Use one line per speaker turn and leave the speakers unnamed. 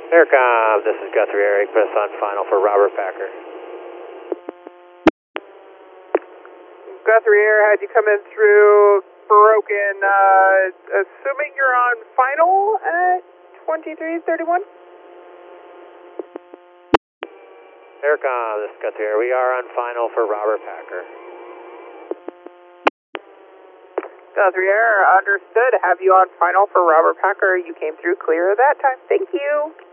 Aircom, this is Guthrie Eric, press on final for Robert Packer.
Guthrie Air had you come in through broken, assuming you're on final at 2331?
Aircom, this is Guthrie Air, we are on final for Robert Packer.
Guthrie Air, understood. Have you on final for Robert Packer. You came through clear that time. Thank you.